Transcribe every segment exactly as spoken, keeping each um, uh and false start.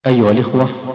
أيها الإخوة،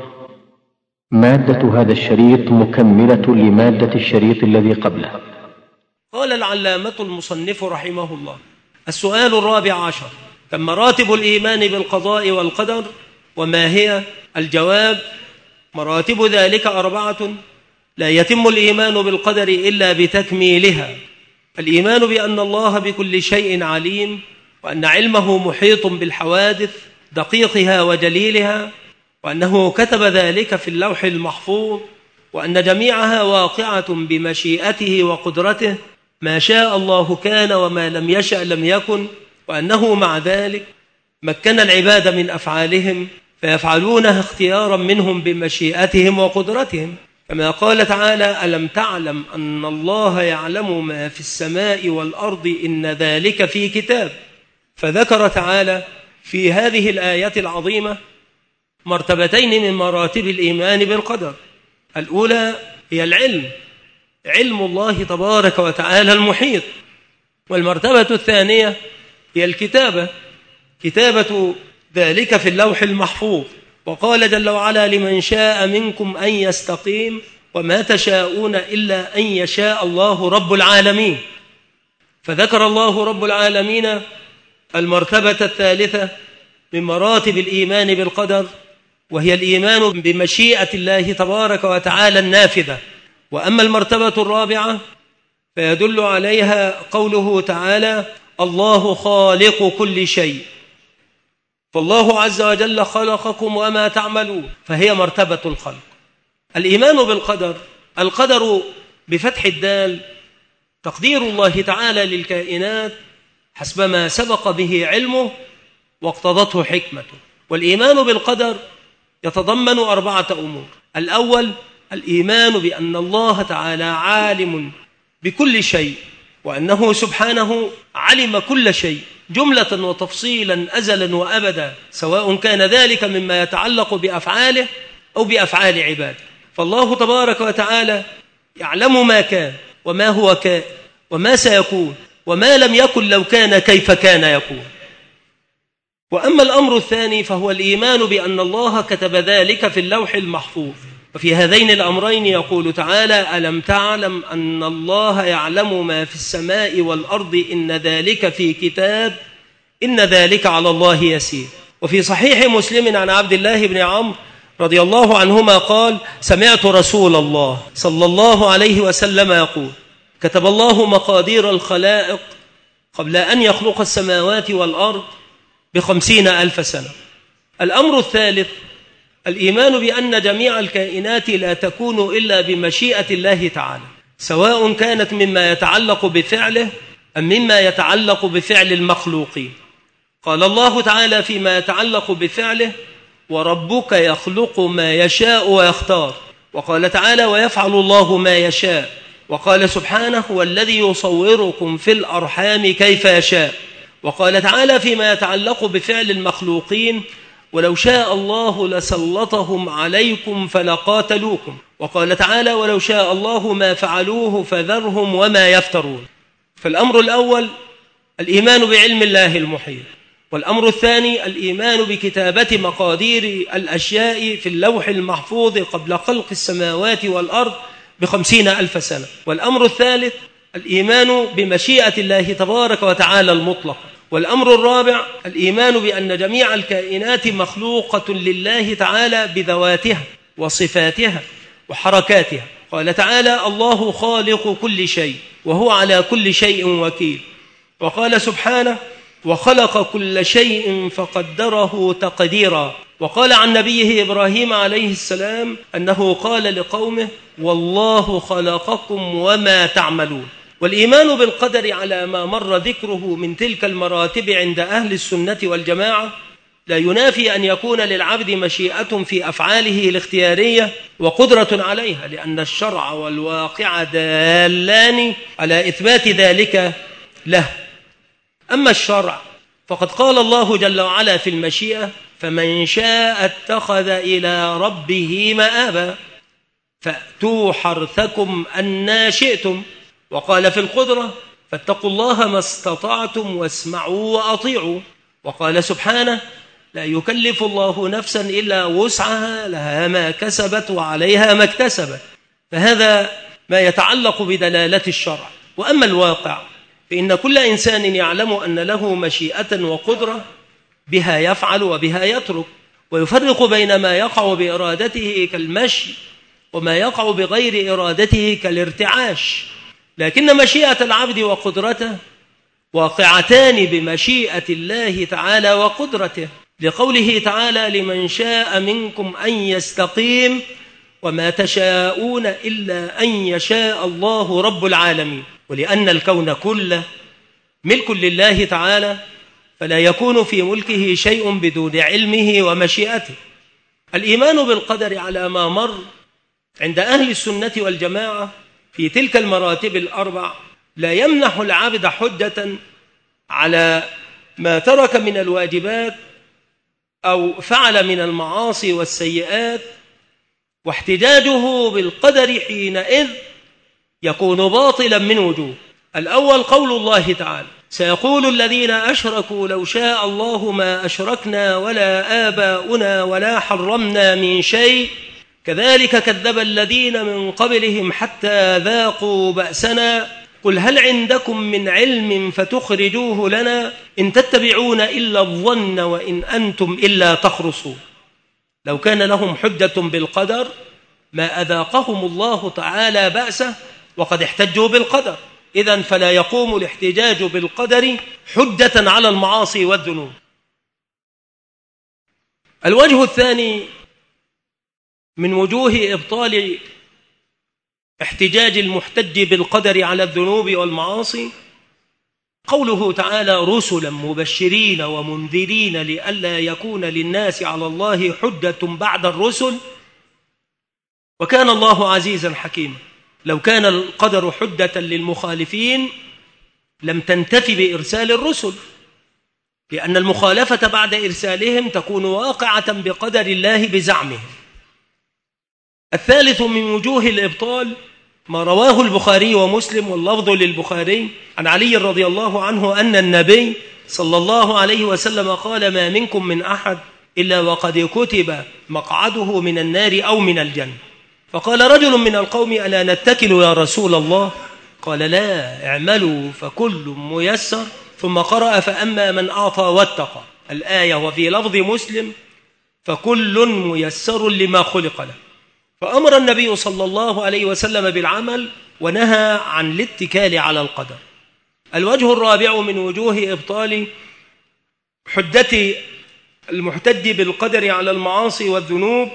مادة هذا الشريط مكملة لمادة الشريط الذي قبله. قال العلامة المصنف رحمه الله: السؤال الرابع عشر: كم مراتب الإيمان بالقضاء والقدر وما هي؟ الجواب: مراتب ذلك أربعة، لا يتم الإيمان بالقدر إلا بتكميلها. الإيمان بأن الله بكل شيء عليم، وأن علمه محيط بالحوادث دقيقها وجليلها، وأنه كتب ذلك في اللوح المحفوظ، وأن جميعها واقعة بمشيئته وقدرته، ما شاء الله كان وما لم يشأ لم يكن، وأنه مع ذلك مكن العباد من أفعالهم فيفعلونها اختيارا منهم بمشيئتهم وقدرتهم، كما قال تعالى: ألم تعلم أن الله يعلم ما في السماء والأرض إن ذلك في كتاب. فذكر تعالى في هذه الآية العظيمة مرتبتين من مراتب الإيمان بالقدر. الأولى هي العلم، علم الله تبارك وتعالى المحيط. والمرتبة الثانية هي الكتابة، كتابة ذلك في اللوح المحفوظ. وقال جل وعلا: لمن شاء منكم أن يستقيم وما تشاءون إلا أن يشاء الله رب العالمين. فذكر الله رب العالمين المرتبة الثالثة من مراتب الإيمان بالقدر، وهي الإيمان بمشيئة الله تبارك وتعالى النافذة. وأما المرتبة الرابعة فيدل عليها قوله تعالى: الله خالق كل شيء، فالله عز وجل خلقكم وما تعملون، فهي مرتبة الخلق. الإيمان بالقدر، القدر بفتح الدال تقدير الله تعالى للكائنات حسب ما سبق به علمه واقتضته حكمته. والإيمان بالقدر يتضمن أربعة أمور. الأول الإيمان بأن الله تعالى عالم بكل شيء، وأنه سبحانه علم كل شيء جملة وتفصيلا أزلا وأبدا، سواء كان ذلك مما يتعلق بأفعاله أو بأفعال عباده. فالله تبارك وتعالى يعلم ما كان وما هو كائن وما سيكون وما لم يكن لو كان كيف كان يكون. وأما الأمر الثاني فهو الإيمان بأن الله كتب ذلك في اللوح المحفوظ. وفي هذين الأمرين يقول تعالى: ألم تعلم أن الله يعلم ما في السماء والأرض إن ذلك في كتاب إن ذلك على الله يسير. وفي صحيح مسلم عن عبد الله بن عمرو رضي الله عنهما قال: سمعت رسول الله صلى الله عليه وسلم يقول: كتب الله مقادير الخلائق قبل أن يخلق السماوات والأرض بخمسين ألف سنة. الأمر الثالث الإيمان بأن جميع الكائنات لا تكون إلا بمشيئة الله تعالى، سواء كانت مما يتعلق بفعله أم مما يتعلق بفعل المخلوقين. قال الله تعالى فيما يتعلق بفعله: وربك يخلق ما يشاء ويختار. وقال تعالى: ويفعل الله ما يشاء. وقال سبحانه: والذي يصوركم في الأرحام كيف يشاء. وقال تعالى فيما يتعلق بفعل المخلوقين: ولو شاء الله لسلطهم عليكم فلقاتلوكم. وقال تعالى: ولو شاء الله ما فعلوه فذرهم وما يفترون. فالأمر الأول الإيمان بعلم الله المحيط، والأمر الثاني الإيمان بكتابة مقادير الأشياء في اللوح المحفوظ قبل خلق السماوات والأرض بخمسين ألف سنة، والأمر الثالث الإيمان بمشيئة الله تبارك وتعالى المطلقة. والأمر الرابع الإيمان بأن جميع الكائنات مخلوقة لله تعالى بذواتها وصفاتها وحركاتها. قال تعالى: الله خالق كل شيء وهو على كل شيء وكيل. وقال سبحانه: وخلق كل شيء فقدره تقديرا. وقال عن نبيه إبراهيم عليه السلام أنه قال لقومه: والله خلقكم وما تعملون. والإيمان بالقدر على ما مر ذكره من تلك المراتب عند أهل السنة والجماعة لا ينافي أن يكون للعبد مشيئة في أفعاله الاختيارية وقدرة عليها، لأن الشرع والواقع دالان على إثبات ذلك له. أما الشرع فقد قال الله جل وعلا في المشيئة: فمن شاء اتخذ إلى ربه مآبا، فأتوا حرثكم أنى شئتم. وقال في القدرة: فاتقوا الله ما استطعتم واسمعوا وأطيعوا. وقال سبحانه: لا يكلف الله نفسا إلا وسعها، لها ما كسبت وعليها ما اكتسبت. فهذا ما يتعلق بدلالة الشرع. وأما الواقع فإن كل إنسان يعلم أن له مشيئة وقدرة، بها يفعل وبها يترك، ويفرق بين ما يقع بإرادته كالمشي وما يقع بغير إرادته كالارتعاش. لكن مشيئة العبد وقدرته واقعتان بمشيئة الله تعالى وقدرته، لقوله تعالى: لمن شاء منكم أن يستقيم وما تشاءون إلا أن يشاء الله رب العالمين. ولأن الكون كله ملك لله تعالى، فلا يكون في ملكه شيء بدون علمه ومشيئته. الإيمان بالقدر على ما مر عند أهل السنة والجماعة في تلك المراتب الأربع لا يمنح العبد حجة على ما ترك من الواجبات أو فعل من المعاصي والسيئات، واحتجاجه بالقدر حينئذ يكون باطلا من وجوه. الأول قول الله تعالى: سيقول الذين أشركوا لو شاء الله ما أشركنا ولا آباؤنا ولا حرمنا من شيء كذلك كذب الذين من قبلهم حتى ذاقوا بأسنا قل هل عندكم من علم فتخرجوه لنا إن تتبعون إلا الظن وإن أنتم إلا تخرصون. لو كان لهم حجة بالقدر ما أذاقهم الله تعالى بأسه وقد احتجوا بالقدر، إذن فلا يقوم الاحتجاج بالقدر حجة على المعاصي والذنوب. الوجه الثاني من وجوه إبطال احتجاج المحتج بالقدر على الذنوب والمعاصي قوله تعالى: رسلا مبشرين ومنذرين لئلا يكون للناس على الله حجة بعد الرسل وكان الله عزيزا حكيما. لو كان القدر حجة للمخالفين لم تنتفي بإرسال الرسل، لأن المخالفة بعد إرسالهم تكون واقعة بقدر الله بزعمهم. الثالث من وجوه الإبطال ما رواه البخاري ومسلم واللفظ للبخاري عن علي رضي الله عنه أن النبي صلى الله عليه وسلم قال: ما منكم من أحد إلا وقد كتب مقعده من النار أو من الجنة. فقال رجل من القوم: ألا نتكل يا رسول الله؟ قال: لا، اعملوا فكل ميسر. ثم قرأ: فأما من أعطى واتقى الآية. وفي لفظ مسلم: فكل ميسر لما خلق له. فأمر النبي صلى الله عليه وسلم بالعمل ونهى عن الاتكال على القدر. الوجه الرابع من وجوه إبطال حجة المحتج بالقدر على المعاصي والذنوب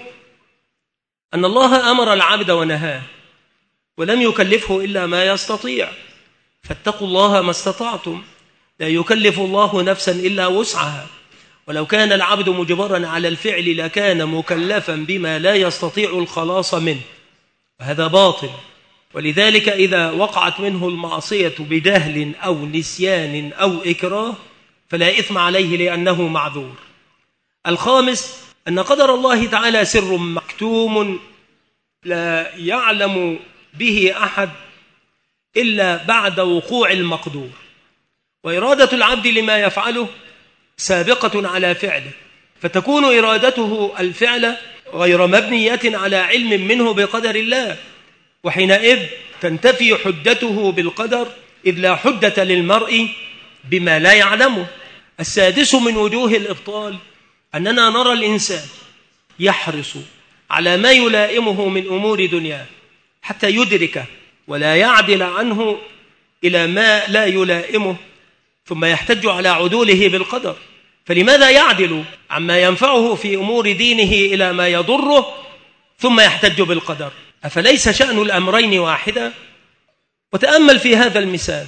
أن الله أمر العبد ونهاه ولم يكلفه إلا ما يستطيع، فاتقوا الله ما استطعتم، لا يكلف الله نفسا إلا وسعها. ولو كان العبد مجبرا على الفعل لكان مكلفا بما لا يستطيع الخلاص منه، وهذا باطل. ولذلك إذا وقعت منه المعصية بجهل أو نسيان أو إكراه فلا إثم عليه لأنه معذور. الخامس أن قدر الله تعالى سر مكتوم لا يعلم به أحد إلا بعد وقوع المقدور، وإرادة العبد لما يفعله سابقة على فعله، فتكون إرادته الفعل غير مبنية على علم منه بقدر الله، وحينئذ تنتفي حجته بالقدر إذ لا حجة للمرء بما لا يعلمه. السادس من وجوه الإبطال أننا نرى الإنسان يحرص على ما يلائمه من أمور دنياه حتى يدركه ولا يعدل عنه إلى ما لا يلائمه، ثم يحتج على عدوله بالقدر. فلماذا يعدل عما ينفعه في أمور دينه إلى ما يضره ثم يحتج بالقدر؟ أفليس شأن الأمرين واحدا؟ وتأمل في هذا المثال: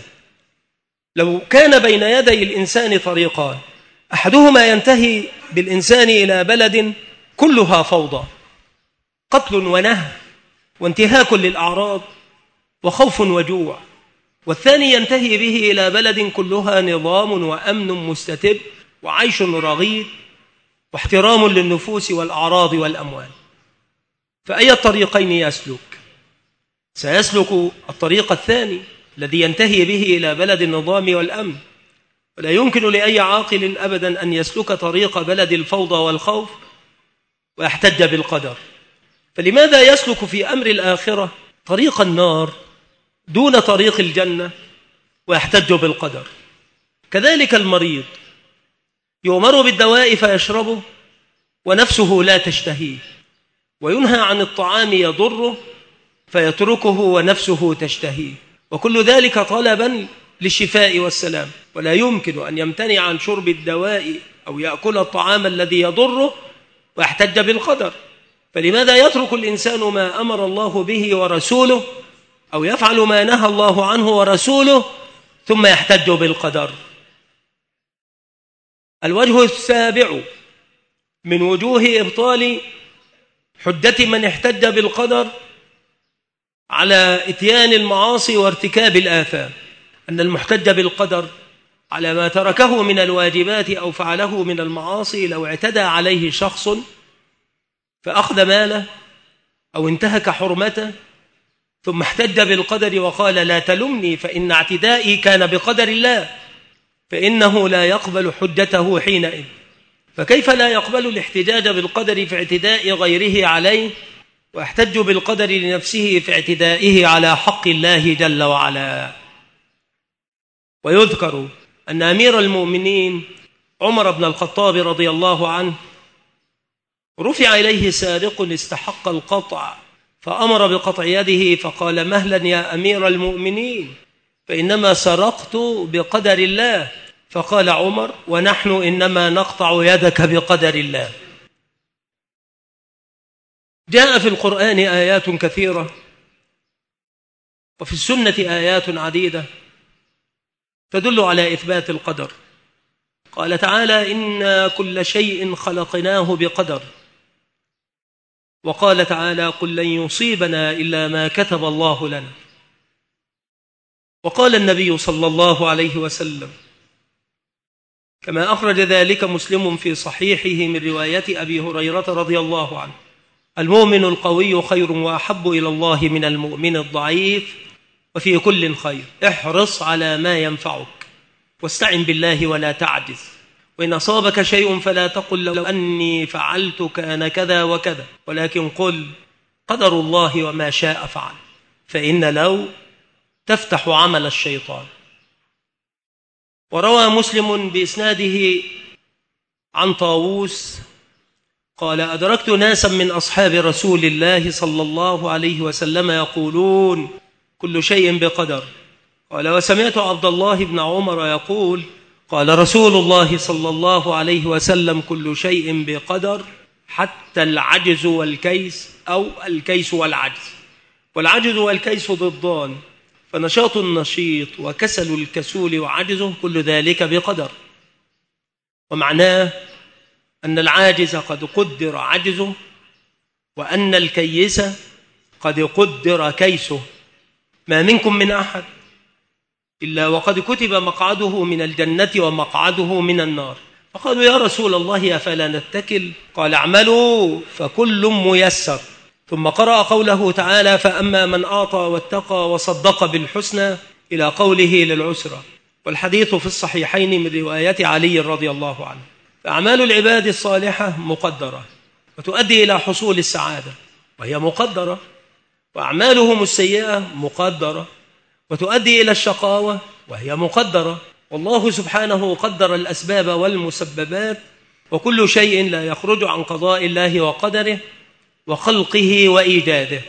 لو كان بين يدي الإنسان طريقان، أحدهما ينتهي بالإنسان إلى بلد كلها فوضى، قتل ونهب وانتهاك للأعراض وخوف وجوع، والثاني ينتهي به إلى بلد كلها نظام وأمن مستتب وعيش رغيد واحترام للنفوس والأعراض والأموال. فأي الطريقين يسلك؟ سيسلك الطريق الثاني الذي ينتهي به إلى بلد النظام والأمن. ولا يمكن لأي عاقل أبدا أن يسلك طريق بلد الفوضى والخوف ويحتج بالقدر. فلماذا يسلك في أمر الآخرة طريق النار دون طريق الجنة ويحتج بالقدر؟ كذلك المريض يؤمر بالدواء فيشربه ونفسه لا تشتهيه، وينهى عن الطعام يضره فيتركه ونفسه تشتهيه، وكل ذلك طلبا للشفاء والسلام. ولا يمكن أن يمتنع عن شرب الدواء أو يأكل الطعام الذي يضره ويحتج بالقدر. فلماذا يترك الإنسان ما أمر الله به ورسوله أو يفعل ما نهى الله عنه ورسوله ثم يحتج بالقدر؟ الوجه السابع من وجوه إبطال حجة من احتج بالقدر على إتيان المعاصي وارتكاب الآثام أن المحتج بالقدر على ما تركه من الواجبات أو فعله من المعاصي لو اعتدى عليه شخص فأخذ ماله أو انتهك حرمته ثم احتج بالقدر وقال لا تلمني فإن اعتدائي كان بقدر الله، فإنه لا يقبل حجته حينئذ. فكيف لا يقبل الاحتجاج بالقدر في اعتداء غيره عليه ويحتج بالقدر لنفسه في اعتدائه على حق الله جل وعلا؟ ويذكر أن أمير المؤمنين عمر بن الخطاب رضي الله عنه رفع إليه سارق استحق القطع فأمر بقطع يده فقال مهلا يا أمير المؤمنين فإنما سرقت بقدر الله. فقال عمر ونحن إنما نقطع يدك بقدر الله. جاء في القرآن آيات كثيرة وفي السنة آيات عديدة تدل على إثبات القدر. قال تعالى إنا كل شيء خلقناه بقدر، وقال تعالى قل لن يصيبنا إلا ما كتب الله لنا، وقال النبي صلى الله عليه وسلم كما أخرج ذلك مسلم في صحيحه من رواية أبي هريرة رضي الله عنه المؤمن القوي خير وأحب إلى الله من المؤمن الضعيف وفي كل خير، احرص على ما ينفعك واستعن بالله ولا تعجز، وإن أصابك شيء فلا تقل لو أني فعلت كان كذا وكذا، ولكن قل قدر الله وما شاء فعل، فإن لو تفتح عمل الشيطان. وروى مسلم بإسناده عن طاووس قال أدركت ناسا من أصحاب رسول الله صلى الله عليه وسلم يقولون كل شيء بقدر. قال وسمعت عبد الله بن عمر يقول قال رسول الله صلى الله عليه وسلم كل شيء بقدر حتى العجز والكيس أو الكيس والعجز، والعجز والكيس ضدان، فنشاط النشيط وكسل الكسول وعجزه كل ذلك بقدر. ومعناه أن العاجز قد قدر عجزه وأن الكيس قد قدر كيسه. ما منكم من أحد إلا وقد كتب مقعده من الجنة ومقعده من النار. فقالوا يا رسول الله أفلا نتكل؟ قال اعملوا فكل ميسر. ثم قرأ قوله تعالى فأما من أعطى واتقى وصدق بالحسنى إلى قوله للعسرى، والحديث في الصحيحين من رواية علي رضي الله عنه. فأعمال العباد الصالحة مقدرة وتؤدي إلى حصول السعادة وهي مقدرة، وأعمالهم السيئة مقدرة وتؤدي إلى الشقاوة وهي مقدرة. والله سبحانه قدر الأسباب والمسببات، وكل شيء لا يخرج عن قضاء الله وقدره وخلقه وإيجاده.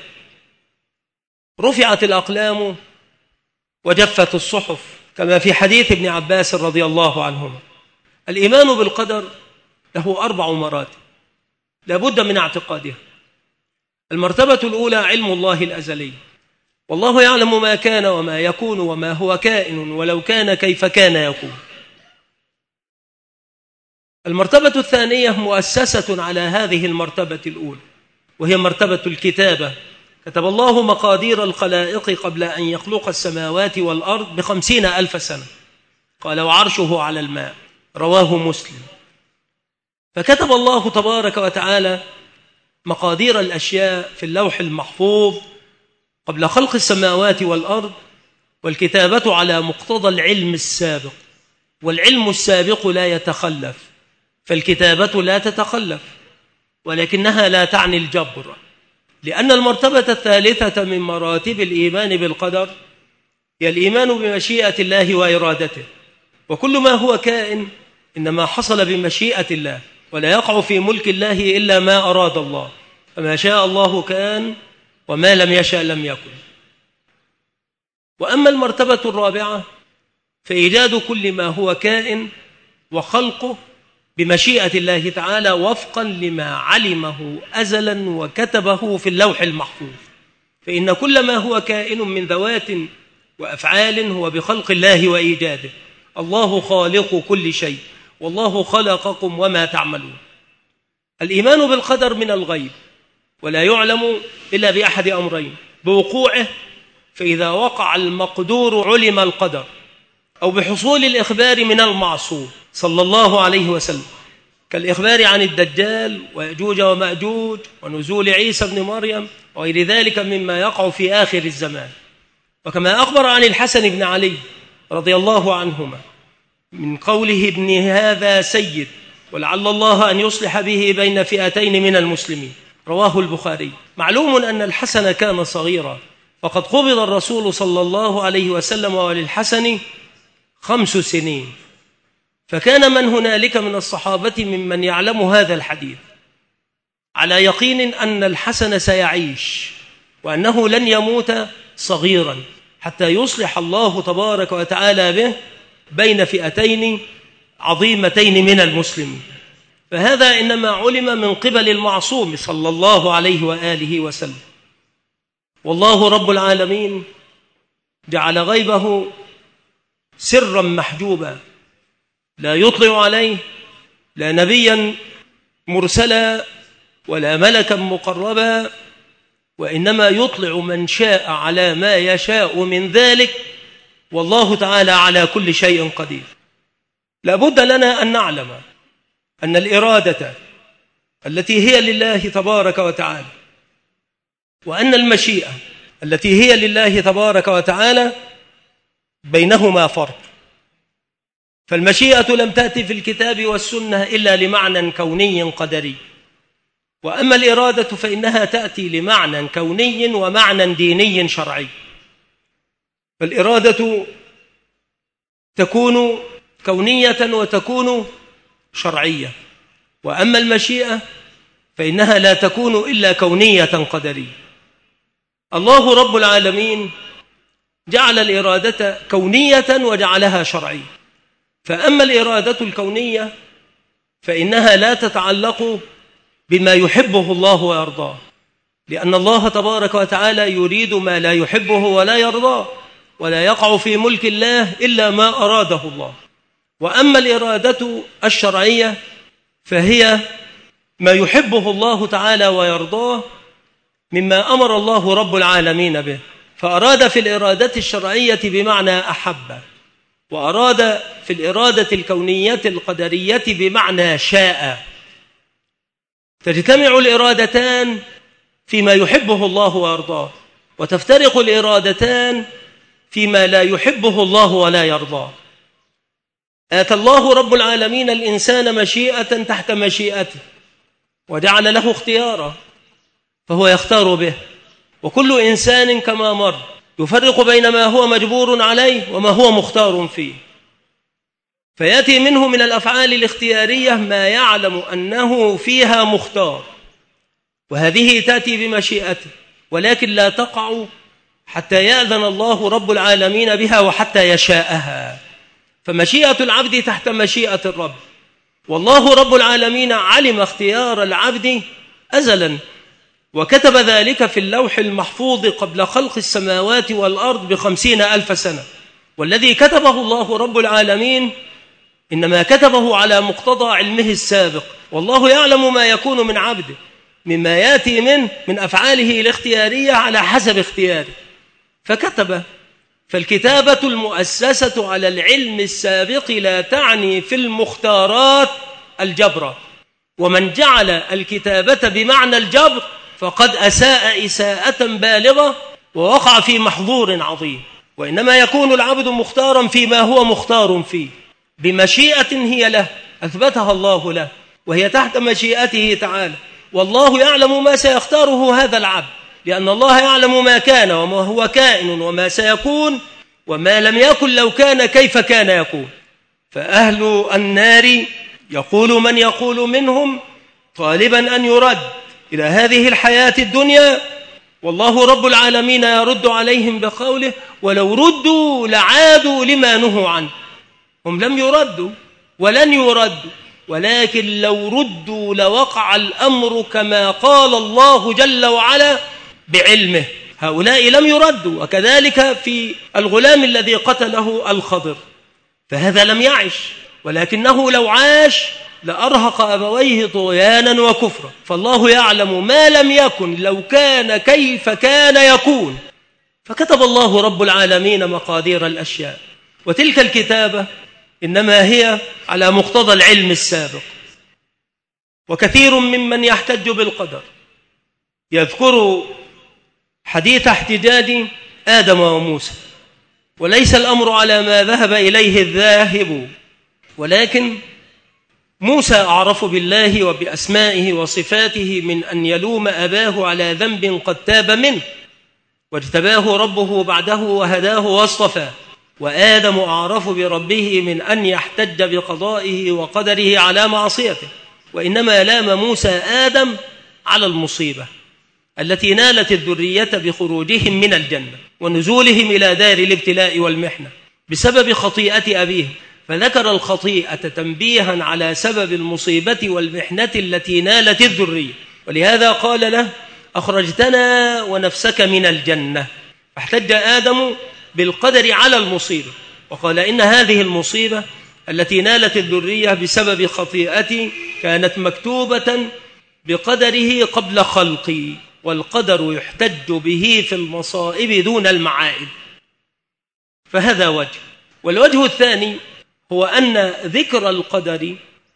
رفعت الأقلام وجفت الصحف كما في حديث ابن عباس رضي الله عنهما. الإيمان بالقدر له أربع مراتب لا بد من اعتقادها. المرتبة الأولى علم الله الأزلي، والله يعلم ما كان وما يكون وما هو كائن ولو كان كيف كان يكون. المرتبة الثانية مؤسسة على هذه المرتبة الأولى، وهي مرتبة الكتابة. كتب الله مقادير الخلائق قبل أن يخلق السماوات والأرض بخمسين ألف سنة. قال وعرشه على الماء، رواه مسلم. فكتب الله تبارك وتعالى مقادير الأشياء في اللوح المحفوظ قبل خلق السماوات والأرض، والكتابة على مقتضى العلم السابق، والعلم السابق لا يتخلف، فالكتابة لا تتخلف، ولكنها لا تعني الجبر، لأن المرتبة الثالثة من مراتب الإيمان بالقدر هي الإيمان بمشيئة الله وإرادته، وكل ما هو كائن إنما حصل بمشيئة الله، ولا يقع في ملك الله إلا ما أراد الله، فما شاء الله كان وما لم يشأ لم يكن. وأما المرتبة الرابعة فإيجاد كل ما هو كائن وخلقه بمشيئة الله تعالى وفقا لما علمه أزلا وكتبه في اللوح المحفوظ، فإن كل ما هو كائن من ذوات وأفعال هو بخلق الله وإيجاده. الله خالق كل شيء، والله خلقكم وما تعملون. الإيمان بالقدر من الغيب، ولا يعلم إلا بأحد أمرين: بوقوعه، فإذا وقع المقدور علم القدر، أو بحصول الإخبار من المعصوم صلى الله عليه وسلم، كالإخبار عن الدجال ويأجوج ومأجوج ونزول عيسى بن مريم وغير ذلك مما يقع في آخر الزمان. وكما أخبر عن الحسن بن علي رضي الله عنهما من قوله: ابن هذا سيد، ولعل الله أن يصلح به بين فئتين من المسلمين، رواه البخاري. معلوم أن الحسن كان صغيرا، فقد قبض الرسول صلى الله عليه وسلم وللحسن خمس سنين، فكان من هنالك من الصحابة ممن يعلم هذا الحديث على يقين أن الحسن سيعيش، وأنه لن يموت صغيرا حتى يصلح الله تبارك وتعالى به بين فئتين عظيمتين من المسلمين. فهذا إنما علم من قبل المعصوم صلى الله عليه وآله وسلم. والله رب العالمين جعل غيبه سرا محجوبا لا يطلع عليه لا نبيا مرسلا ولا ملكا مقربا، وإنما يطلع من شاء على ما يشاء من ذلك، والله تعالى على كل شيء قدير. لابد لنا أن نعلم أن الإرادة التي هي لله تبارك وتعالى، وأن المشيئة التي هي لله تبارك وتعالى بينهما فرق. فالمشيئة لم تأتي في الكتاب والسنة إلا لمعنى كوني قدري، وأما الإرادة فإنها تأتي لمعنى كوني ومعنى ديني شرعي. فالإرادة تكون كونية وتكون شرعية، وأما المشيئة فإنها لا تكون إلا كونية قدرية. الله رب العالمين جعل الإرادة كونية وجعلها شرعية. فأما الإرادة الكونية فإنها لا تتعلق بما يحبه الله ويرضاه، لأن الله تبارك وتعالى يريد ما لا يحبه ولا يرضاه، ولا يقع في ملك الله إلا ما أراده الله. وأما الإرادة الشرعية فهي ما يحبه الله تعالى ويرضاه مما أمر الله رب العالمين به، فأراد في الإرادة الشرعية بمعنى أحب، وأراد في الإرادة الكونية القدرية بمعنى شاء. تجتمع الإرادتان فيما يحبه الله ويرضاه، وتفترق الإرادتان فيما لا يحبه الله ولا يرضاه. آتى الله رب العالمين الإنسان مشيئة تحت مشيئته، وجعل له اختيارا فهو يختار به، وكل إنسان كما مر يفرق بين ما هو مجبور عليه وما هو مختار فيه. فيأتي منه من الأفعال الاختيارية ما يعلم أنه فيها مختار، وهذه تأتي بمشيئته، ولكن لا تقع حتى يأذن الله رب العالمين بها وحتى يشاءها. فمشيئة العبد تحت مشيئة الرب، والله رب العالمين علم اختيار العبد أزلا، وكتب ذلك في اللوح المحفوظ قبل خلق السماوات والأرض بخمسين ألف سنة. والذي كتبه الله رب العالمين إنما كتبه على مقتضى علمه السابق، والله يعلم ما يكون من عبده مما يأتي منه من أفعاله الاختيارية على حسب اختياره فكتب. فالكتابة المؤسسة على العلم السابق لا تعني في المختارات الجبر، ومن جعل الكتابة بمعنى الجبر فقد أساء إساءة بالغة ووقع في محظور عظيم. وإنما يكون العبد مختارا فيما هو مختار فيه بمشيئة هي له أثبتها الله له، وهي تحت مشيئته تعالى. والله يعلم ما سيختاره هذا العبد، لأن الله يعلم ما كان وما هو كائن وما سيكون، وما لم يكن لو كان كيف كان يكون. فأهل النار يقول من يقول منهم طالبا أن يرد إلى هذه الحياة الدنيا، والله رب العالمين يرد عليهم بقوله: ولو ردوا لعادوا لما نهوا عنه. هم لم يردوا ولن يردوا، ولكن لو ردوا لوقع الأمر كما قال الله جل وعلا بعلمه. هؤلاء لم يردوا، وكذلك في الغلام الذي قتله الخضر، فهذا لم يعش، ولكنه لو عاش لأرهق أبويه طغيانا وكفرا. فالله يعلم ما لم يكن لو كان كيف كان يكون، فكتب الله رب العالمين مقادير الأشياء، وتلك الكتابة إنما هي على مقتضى العلم السابق. وكثير ممن يحتج بالقدر يذكر حديث احتجاج آدم وموسى، وليس الأمر على ما ذهب إليه الذاهب، ولكن موسى أعرف بالله وبأسمائه وصفاته من أن يلوم أباه على ذنب قد تاب منه، واجتباه ربه بعده وهداه واصطفاه. وآدم أعرف بربه من أن يحتج بقضائه وقدره على معصيته، وإنما لام موسى آدم على المصيبة التي نالت الذرية بخروجهم من الجنة ونزولهم إلى دار الابتلاء والمحنة بسبب خطيئة أبيه، فذكر الخطيئة تنبيها على سبب المصيبة والمحنة التي نالت الذرية، ولهذا قال له: أخرجتنا ونفسك من الجنة. فاحتج آدم بالقدر على المصيبة، وقال إن هذه المصيبة التي نالت الذرية بسبب خطيئتي كانت مكتوبة بقدره قبل خلقي، والقدر يحتج به في المصائب دون المعائب. فهذا وجه. والوجه الثاني هو أن ذكر القدر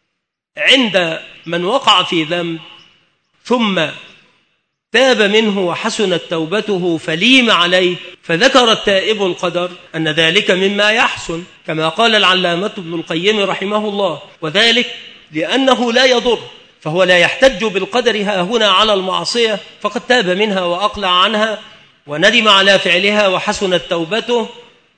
عند من وقع في ذنب ثم تاب منه وحسنت توبته فليم عليه، فذكر التائب القدر أن ذلك مما يحسن، كما قال العلامة ابن القيم رحمه الله: وذلك لأنه لا يضر، فهو لا يحتج بالقدر ها هنا على المعصية، فقد تاب منها وأقلع عنها وندم على فعلها وحسنت توبته.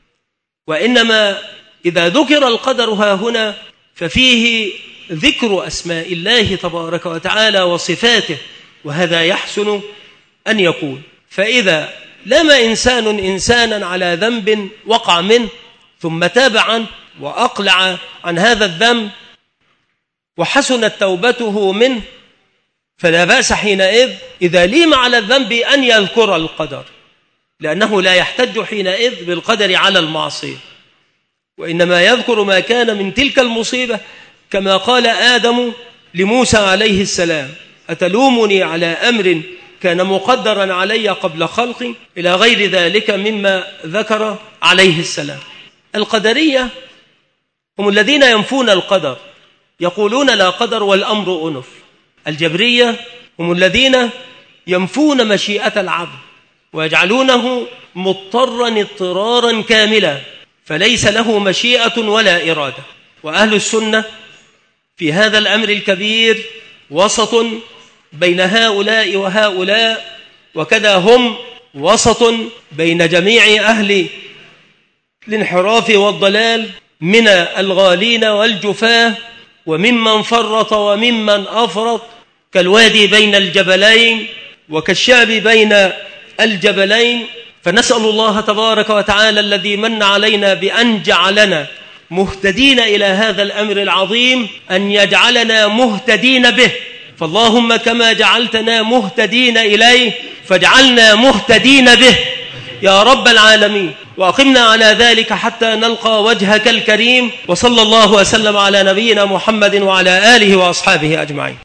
وإنما إذا ذكر القدر ها هنا ففيه ذكر أسماء الله تبارك وتعالى وصفاته، وهذا يحسن أن يكون. فإذا لام إنسان إنسانا على ذنب وقع منه ثم تاب عنه وأقلع عن هذا الذنب وحسنت توبته منه، فلا بأس حينئذ إذا ليم على الذنب أن يذكر القدر، لأنه لا يحتج حينئذ بالقدر على المعصية، وإنما يذكر ما كان من تلك المصيبة، كما قال آدم لموسى عليه السلام: أتلومني على أمر كان مقدرا علي قبل خلقي، إلى غير ذلك مما ذكر عليه السلام. القدرية هم الذين ينفون القدر، يقولون لا قدر والأمر أنف. الجبرية هم الذين ينفون مشيئة العبد ويجعلونه مضطرا اضطرارا كاملا، فليس له مشيئة ولا إرادة. وأهل السنة في هذا الأمر الكبير وسط بين هؤلاء وهؤلاء، وكذا هم وسط بين جميع أهل الانحراف والضلال من الغالين والجفاه، وممن فرط وممن أفرط، كالوادي بين الجبلين وكالشعب بين الجبلين. فنسأل الله تبارك وتعالى الذي من علينا بأن جعلنا مهتدين إلى هذا الأمر العظيم أن يجعلنا مهتدين به، فاللهم كما جعلتنا مهتدين إليه فاجعلنا مهتدين به يا رب العالمين، وأقمنا على ذلك حتى نلقى وجهك الكريم. وصلى الله وسلم على نبينا محمد وعلى آله وأصحابه أجمعين.